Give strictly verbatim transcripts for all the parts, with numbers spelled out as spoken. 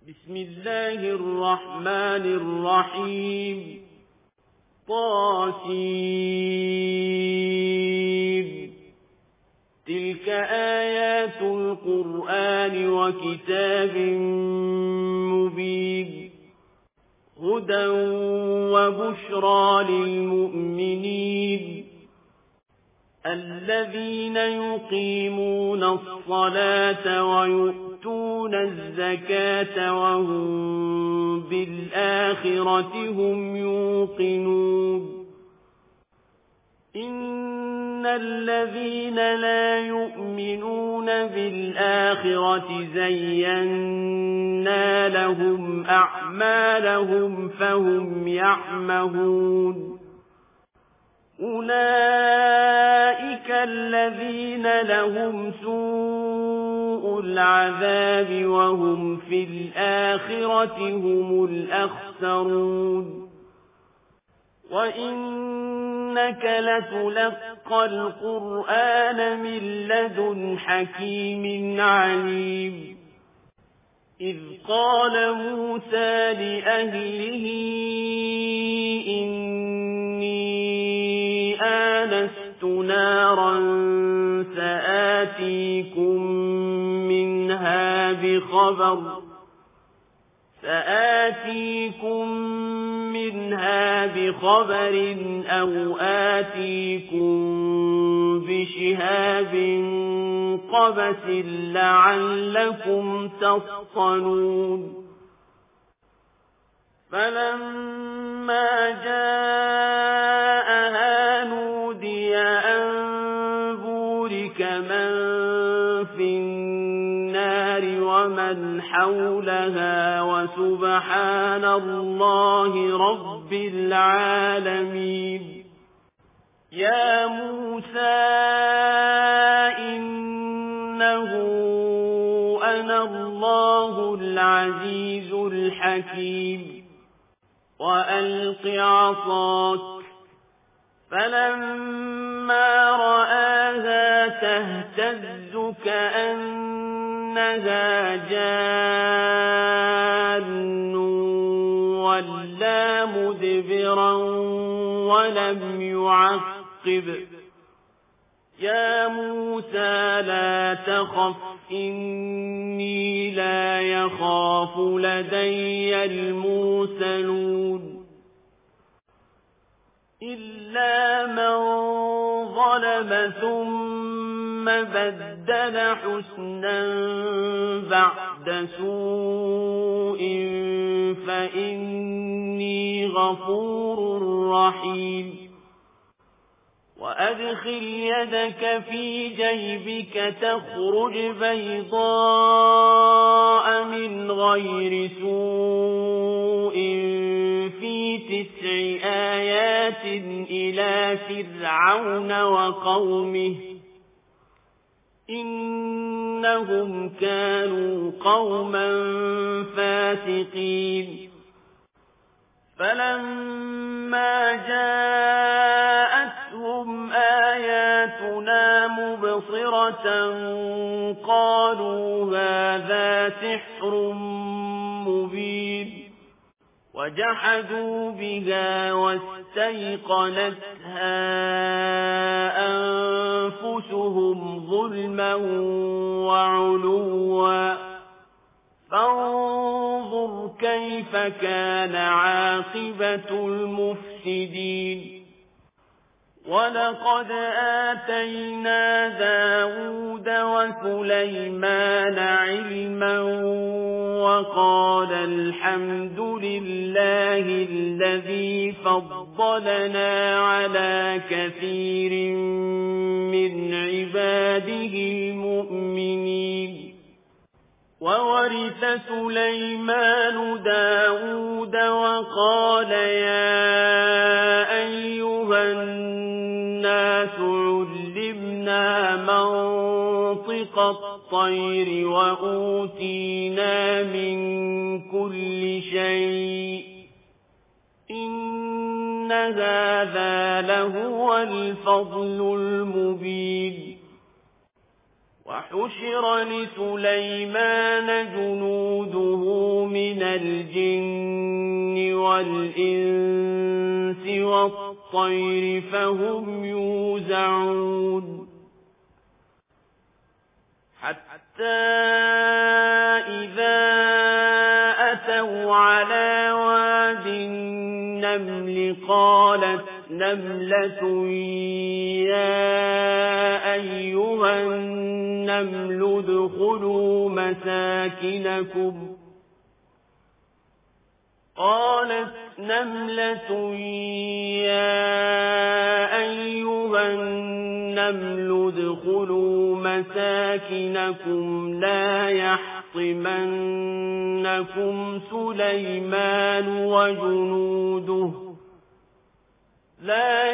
بسم الله الرحمن الرحيم طاسين تلك آيات القرآن وكتاب مبين هدى وبشرى للمؤمنين الذين يقيمون الصلاة ويؤتون الزكاة وهم بالآخرة هم يوقنون إن الذين لا يؤمنون بالآخرة زينا لهم أعمالهم فهم يعمهون أولئك الذين لهم سوء العذاب وهم في الآخرة هم الأخسرون وإنك لتلقى القرآن من لدن حكيم عليم إذ قال موسى لأهله إني آنست نارا سآتيكم منها بخبر سآتيكم منها بخبر أو آتيكم بشهاب قبس لعلكم تصطلون فلما جاءها نودي أن بورك من في النار ومن حولها وسبحان الله رب العالمين يا موسى إنه أنا الله العزيز الحكيم وألق عصاك فلما رآها تهتز كأنها جان ولا مدبرا ولم يعقب يا موسى لا تخف إني لا يخاف لدي المرسلون إلا من ظلم ثم بدل حسنا بعد سوء فإني غفور رحيم وأدخل يدك في جيبك تخرج بيضاء من غير سوء في تسع آيات إلى فرعون وقومه إنهم كانوا قوما فاسقين فلما جاءتهم آياتنا مبصرة قالوا هذا سحر مبين وجحدوا بها واستيقنتها أنفسهم ظلما وعلوا فانظر كيف كان عاقبة المفسدين ولقد آتينا داود وسليمان علما وقال الحمد لله الذي فضلنا على كثير من عباده المؤمنين وورث سليمان داود وقال يا أيها الناس علمنا منطق الطير وأوتينا من كل شيء إن هذا لهو الفضل المبين وحشر لسليمان جنوده من الجن والإنس والطير فهم يوزعون حتى إذا أتوا على واد النمل قالت نملة يا أيها النمل ادخلوا مساكنكم قالت نملة يا أيها النمل ادخلوا مساكنكم لا يحطمنكم سليمان وجنوده لا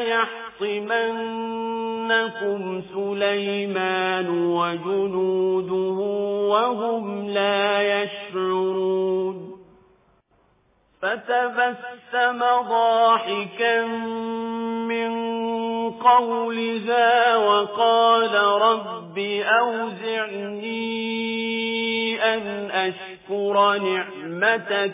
يحطمنكم سليمان وجنوده وهم لا يشعرون فتبسم ضاحكا من قولها وقال رب أوزعني أن أشكر نعمتك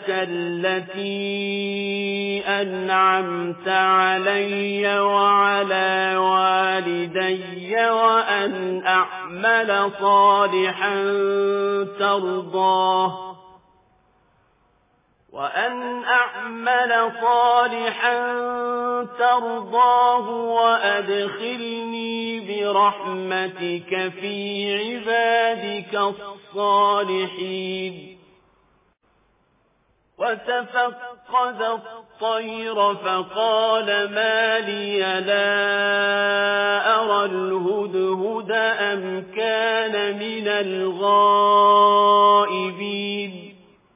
التي أنعمت علي وعلى والدي وأن أعمل صالحا ترضاه وأن أعمل صالحا ترضاه وأدخلني برحمتك في عبادك الصالحين وتفقد الطير فقال ما لي لا أرى الهدهد أم كان من الغائبين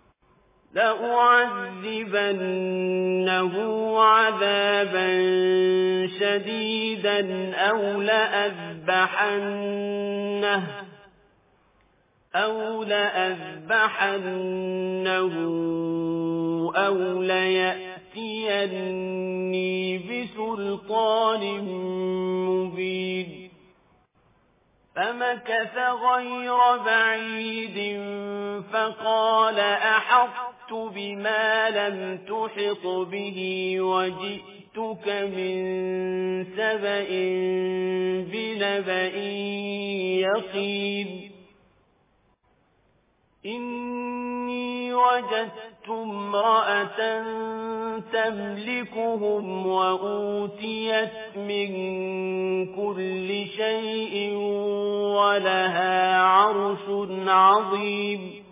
لأعذبنه عذابا شديدا أو لأذبحنه أو لأذبحنه أو ليأتيني بسلطان مبين فمكث غير بعيد فقال أحطت بما لم تحط به وجئتك من سبأ بنبأ يقين إني وجدت امرأة تملكهم وأوتيت من كل شيء ولها عرش عظيم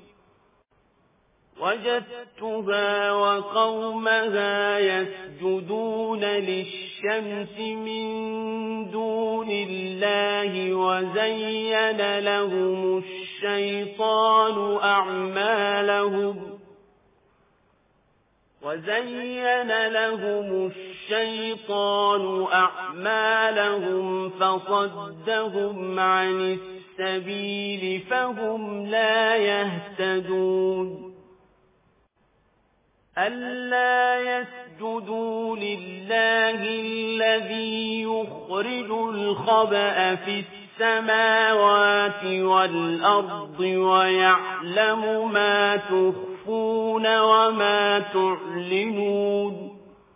وجدتها وقومها يسجدون للشمس من دون الله وزين لهم الشيطان أعمالهم وزين لهم الشيطان أعمالهم فصدهم عن السبيل فهم لا يهتدون ألا يسجدوا لله الذي يخرج الخبأ في السماوات والأرض ويعلم ما تخفون وما تعلنون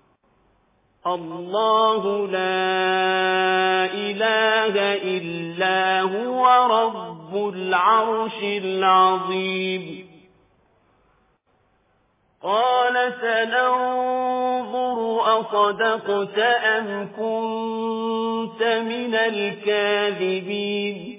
الله لا إله إلا هو رب العرش العظيم قال سننظر أصدقت أم كنت من الكاذبين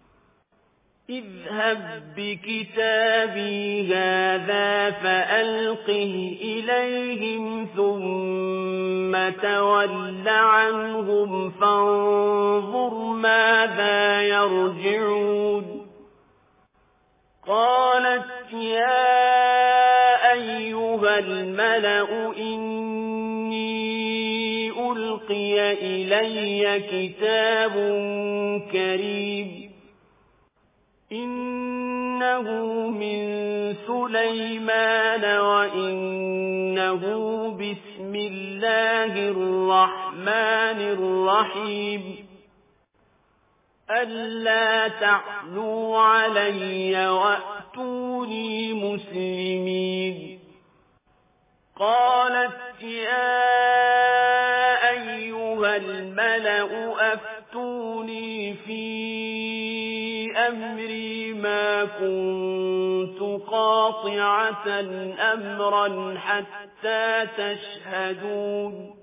اذهب بكتابي هذا فألقه إليهم ثم تول عنهم فانظر ماذا يرجعون قالت يا أيها الملأ إني ألقي إلي كتاب كريم إنه من سليمان وإنه بسم الله الرحمن الرحيم ألا تعلوا علي وأتوني مسلمين قالت يا أيها الملأ أفتوني في أمري ما كنت قاطعة أمرا حتى تشهدون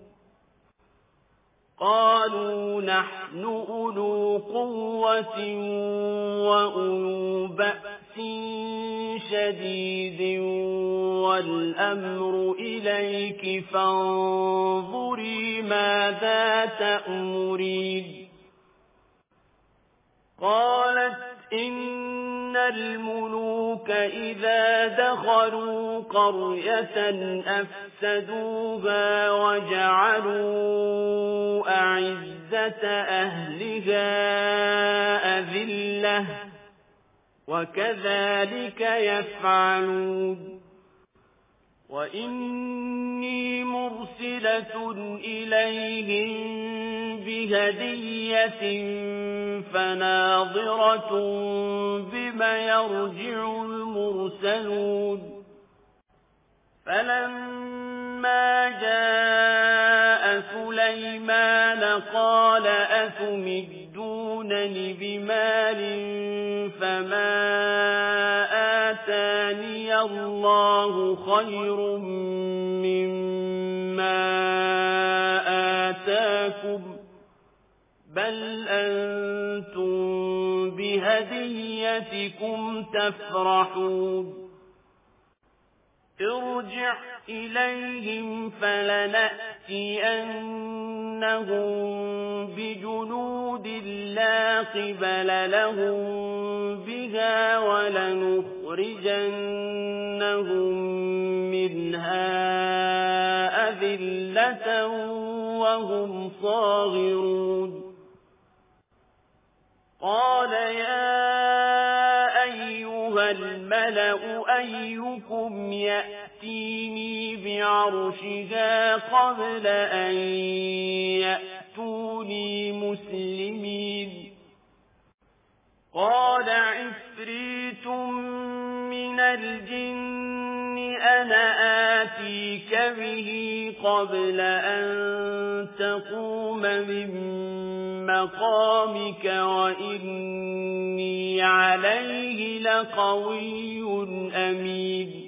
قالوا نحن أولو قوة وأولو بأس شديد والأمر إليك فانظري ماذا تأمرين قالت إن الملوك إذا دخلوا قرية أفسدوها وجعلوا أعزة أهلها أذلة وكذلك يفعلون وإني مرسلة إليهم بهدية فناظرة بما يرجع المرسلون فلما جاء سليمان قال أتمدونني بمال فما آتاني الله خير مما آتاكم بل أنتم بهديتكم تفرحون ارجع إليهم فلنأتينهم بجنود لا قبل لهم بها ولنخرجنهم منها أذلة وهم صاغرون قال يا أيها الملأ أيكم يأتيني بعرشها قبل أن يأتوني مسلمين قال عفريت من الجن أنا آتيك به قبل أن تقوم من مقامك وإني عليه لقوي أمين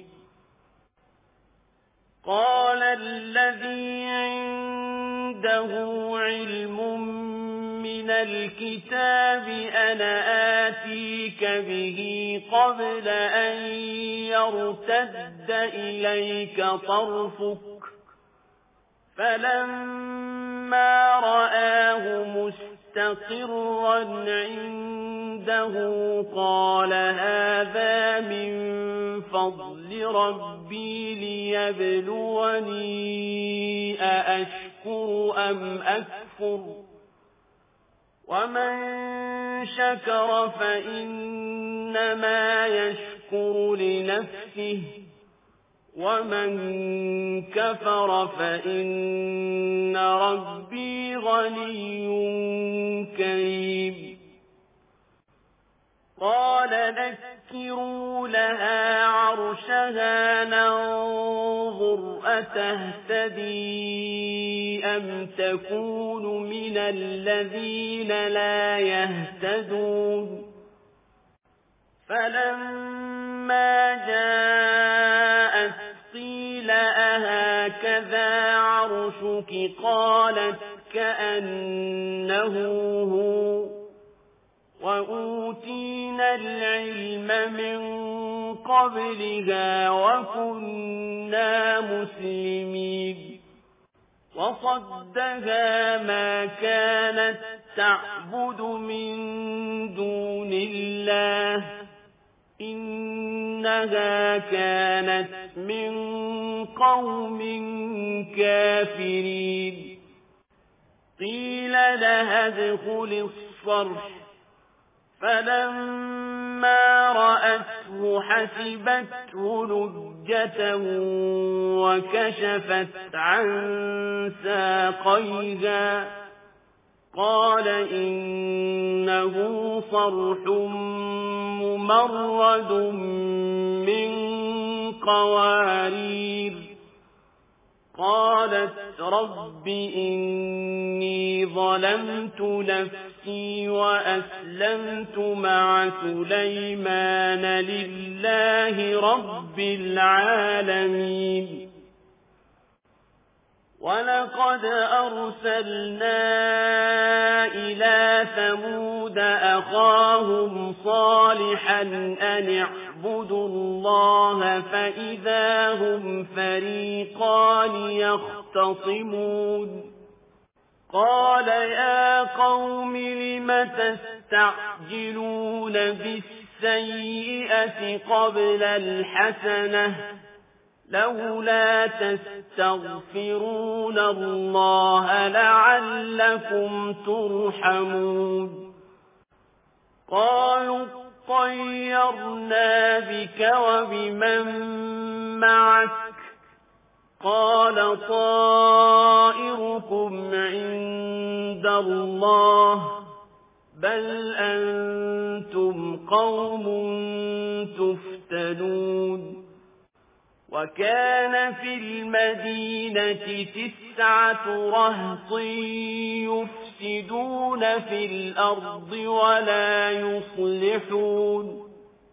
قال الذي عنده علم من الكتاب أنا آتيك به قبل أن يرتد إليك طرفك فلما رآه مستقرا عنده قال هذا من فضل ربي ليبلوني أأشكر أم أكفر ومن شكر فإنما يشكر لنفسه ومن كفر فإن ربي غني كريم قال نكروا لها عرشها ننظر أتهتدي أم تكون من الذين لا يهتدون فلما جاءت قيل أهكذا عرشك قالت كأنه هو وأوتينا العلم من قبلها وكنا مسلمين وصدها ما كانت تعبد من دون الله إنها كانت من قوم كافرين قيل لها ادخل الصرح فلما رأته حسبته لجة وكشفت عن ساقيها قال إنه صرح ممرد من قوارير قالت رب إني ظلمت نفسي وأسلمت مع سليمان لله رب العالمين ولقد أرسلنا إلى ثمود أخاهم صالحا أن اعبدوا الله فإذا هم فريقان يختصمون قال يا قوم لم تستعجلون بالسيئة قبل الحسنة لولا تستغفرون الله لعلكم ترحمون قالوا طيرنا بك وبمن معك قال طائركم عند الله بل أنتم قوم تفتنون وكان في المدينة تسعة رهط يفسدون في الأرض ولا يصلحون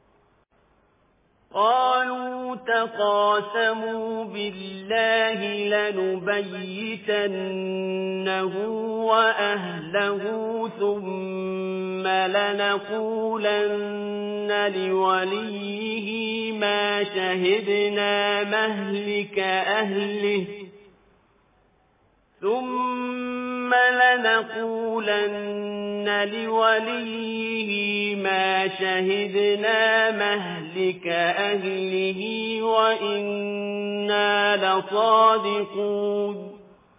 قالوا تقاسموا بالله لنبيتنه وأهله ثم لنقولن لوليه ما شهدنا مهلك أهله ثم لنقولن لوليه ما شهدنا مهلك أهله وإنا لصادقون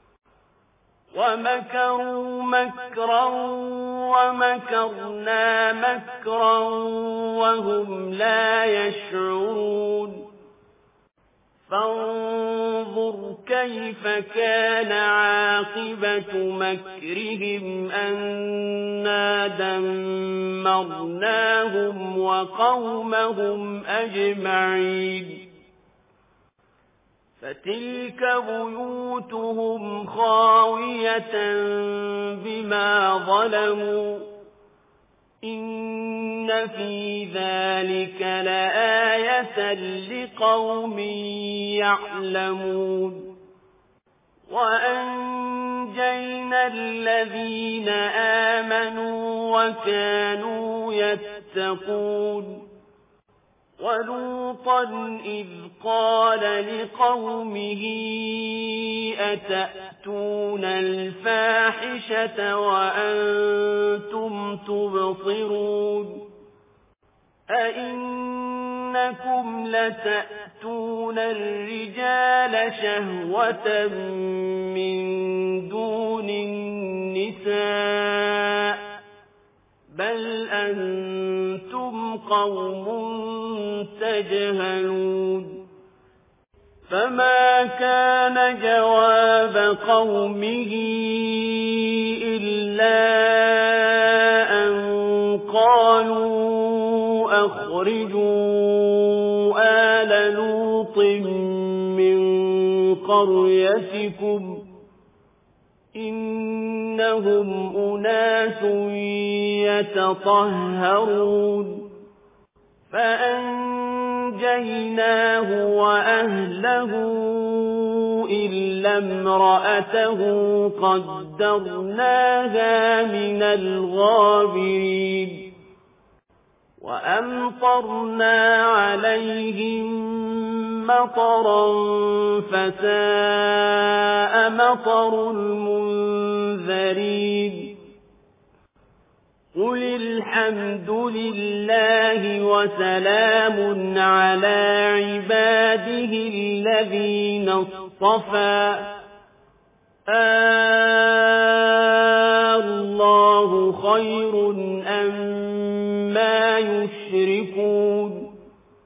ومكروا مكرا ومكرنا مكرا وهم لا يشعرون فانظر كيف كان عاقبة مكرهم أنا دمرناهم وقومهم أجمعين فتلك بيوتهم خاوية بما ظلموا إن في ذلك لآية لقوم يعلمون وأنجينا الذين آمنوا وكانوا يتقون ولوطا إذ قال لقومه أتأتون الفاحشة وأنتم تبصرون أئنكم لتأتون الرجال شهوة من دون النساء بل أنتم قوم تجهلون فما كان جواب قومه إلا أن قالوا أخرجوا آل لوط من قريتكم إنهم أناس يتطهرون فأنجيناه وأهله إلا امرأته قدرناها من الغابرين وأمطرنا عليهم مطرا فساء مطر المنذرين قل الحمد لله وسلام على عباده الذين اصطفى الله خير أما يشركون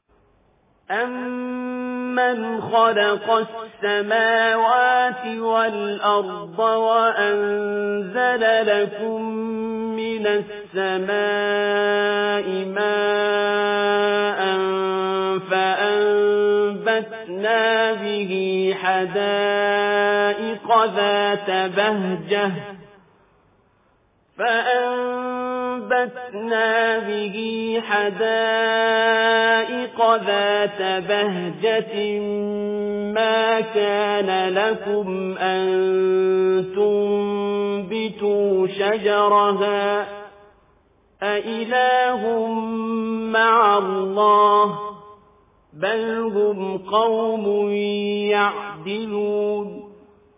أمن خلق السماوات والأرض وأنزل لكم من السماء ماء فأنبتنا به حدائق ذات بهجة فأنبتنا به حدائق ذات بهجة ما كان لكم أن تنبتوا شجرها أإله مع الله بل هم قوم يعدلون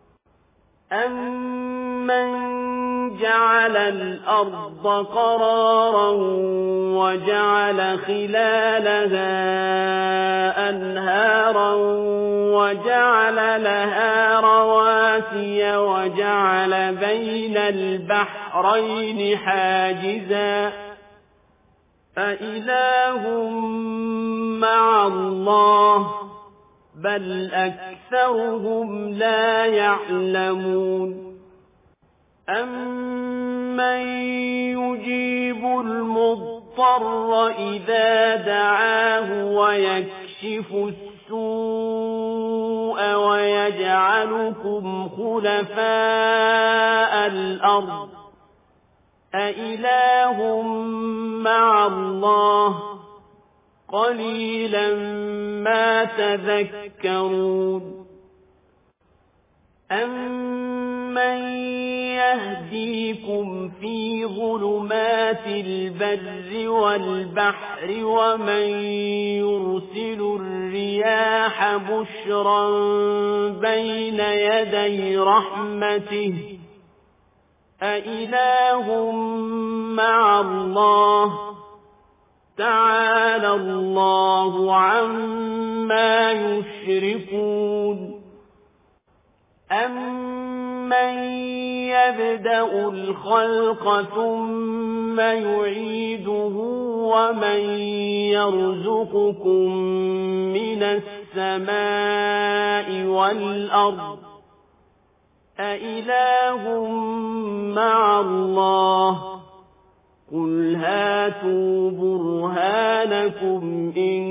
أمن جعل الأرض قرارا وجعل خلالها أنهارا وجعل لها رواسي وجعل بين البحرين حاجزا أإله مع الله بل أكثرهم لا يعلمون أمن يجيب المضطر إذا دعاه ويكشف السوء ويجعلكم خلفاء الأرض أإله مع الله قليلا ما تذكرون أمن يهديكم في ظلمات البر والبحر ومن يرسل الرياح بشرا بين يدي رحمته أإله مع الله تعالى الله عما يشركون أمن يبدأ الخلق ثم يعيده ومن يرزقكم من السماء والأرض أإله مع الله قل هاتوا برهانكم إن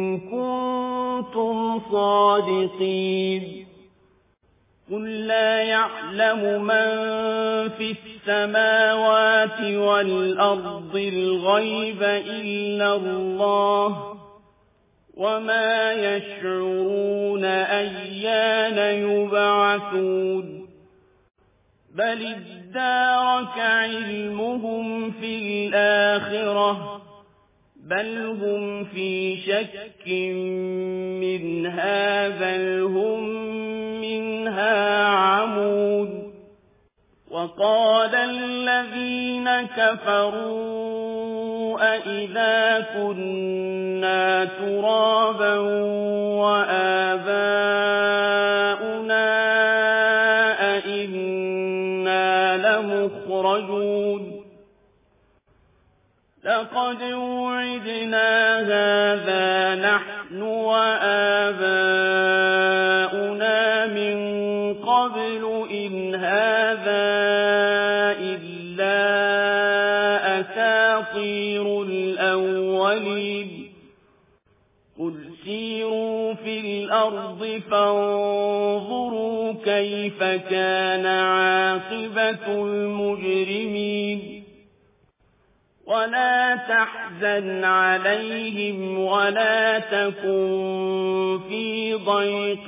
كنتم صادقين قل لا يعلم من في السماوات والأرض الغيب إلا الله وما يشعرون أيان يبعثون بل ادارك علمهم في الآخرة بل هم في شك منها بل هم منها عمون وقال الذين كفروا أإذا كنا ترابا وآباؤنا أئنا لمخرجون لقد وعدنا هذا نحن وآباؤنا من قبل إن هذا إلا أساطير الأولين قل سيروا في الأرض فانظروا كيف كان عاقبة المجرمين ولا تحزن عليهم ولا تكن في ضيق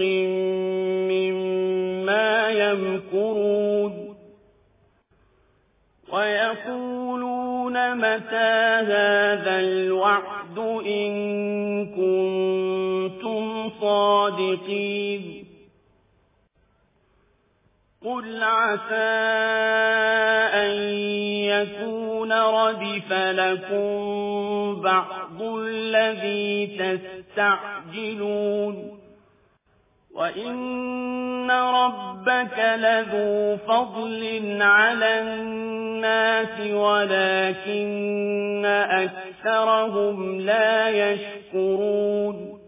مما يمكرون ويقولون متى هذا الوعد إن كنتم صادقين قل عسى أن يكون ردف لكم بعض الذي تستعجلون وإن ربك لذو فضل على الناس ولكن أكثرهم لا يشكرون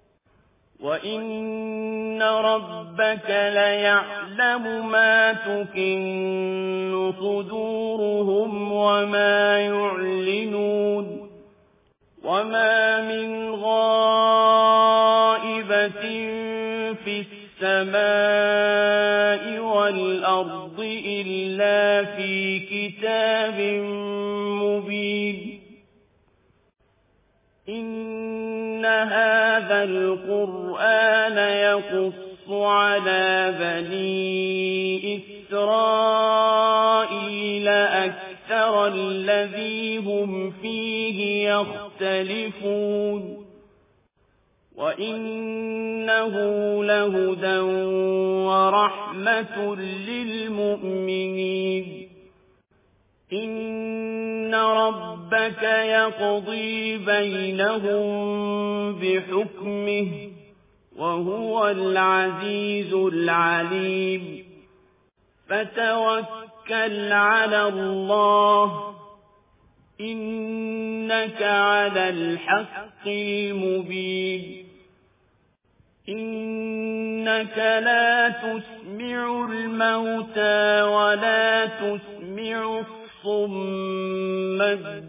وإن ربك ليعلم ما تكن صدورهم وما يعلنون وما من غائبة في السماء والأرض إلا في كتاب مبين إن هذا القرآن يقص على بني إسرائيل أكثر الذي هم فيه يختلفون وإنه لهدى ورحمة للمؤمنين إن ربك يقضي بينهم بحكمه وهو العزيز العليم فتوكل على الله إنك على الحق المبين إنك لا تسمع الموتى ولا تسمع الصم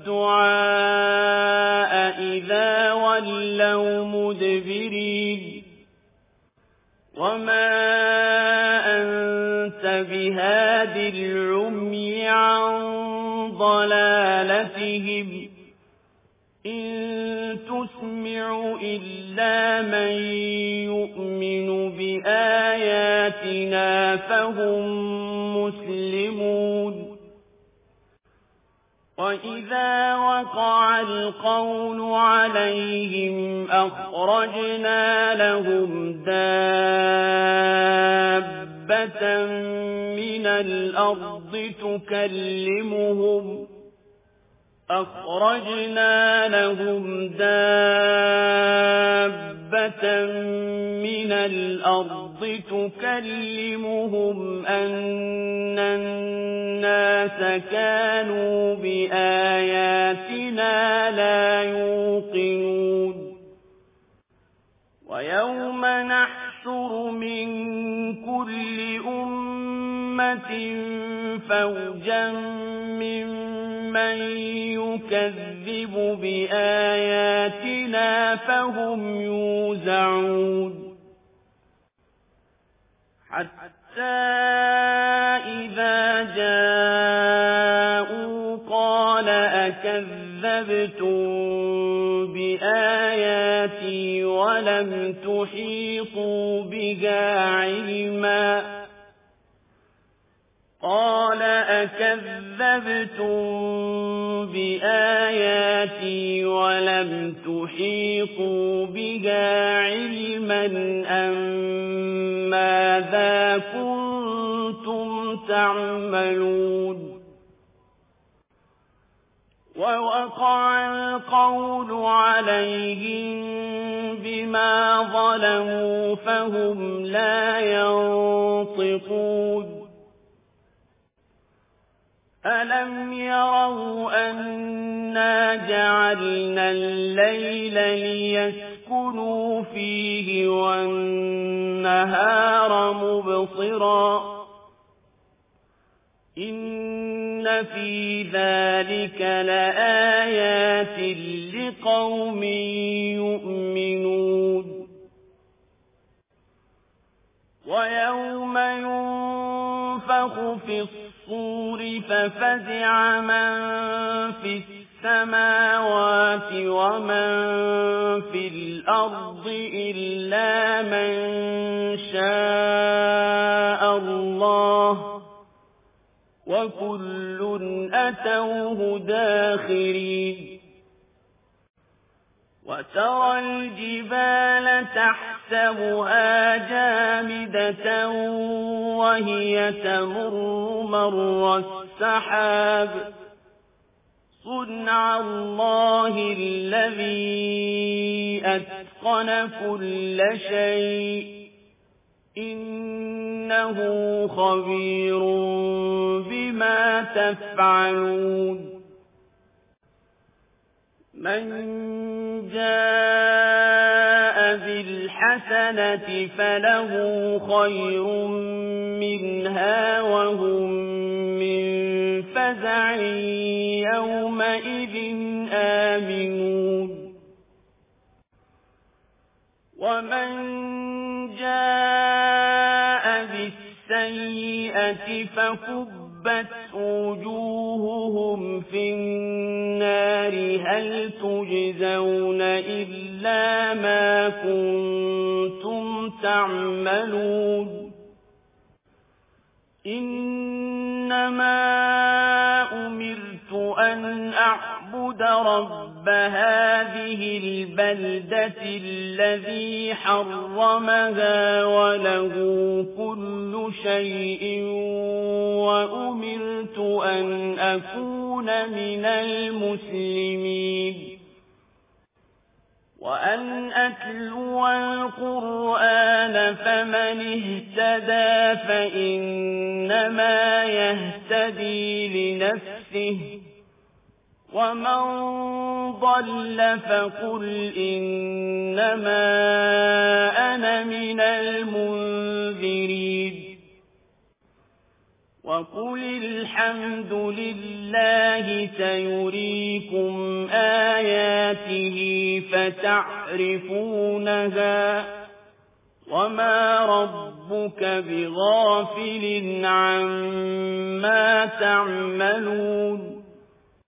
الدعاء إذا ولوا مدبرين وما أنت بهاد العمي عن ضلالتهم إن تسمع إلا من يؤمن بآياتنا فهم مسلمون وإذا وقع القول عليهم أخرجنا لهم دابة من الأرض تكلمهم أخرجنا لهم دابة من الأرض تكلمهم أن الناس كانوا بآياتنا لا يوقنون ويوم نحشر من كل أمة فوجا ممن يكذب بآياتنا فهم يوزعون حتى إذا جاءوا قال أكذبتم بآياتي ولم تحيطوا بها علما قال أكذبتم بآياتي ولم تحيطوا بها علما أم ماذا كنتم تعملون ووقع القول عليهم بما ظلموا فهم لا ينطقون ألم يروا أنا جعلنا الليل ليسكنوا فيه والنهار مبصرا إن في ذلك لآيات لقوم يؤمنون ويوم ينفخ في الصور ففزع من في السماوات ومن في الأرض إلا من شاء الله وكل أتوه داخرين وترى الجبال تحسبها جامدة وهي تمر مر السحاب صنع الله الذي أتقن كل شيء إنه خبير بما تفعلون من جاء بالحسنة فله خير منها وهم من فزع يومئذ آمنون ومن جاء بالسيئة فكبت وجوههم في النار هل تجزون إلا ما كنتم تعملون إنما أمرت أن أعبد رب هذه البلدة الذي حرمها وله كل شيء وأمرت أن أكون من المسلمين وأن أتلو القرآن فمن اهتدى فإنما يهتدي لنفسه ومن ضل فقل إنما أنا من المنذرين وقل الحمد لله سيريكم آياته فتعرفونها وما ربك بغافل عما تعملون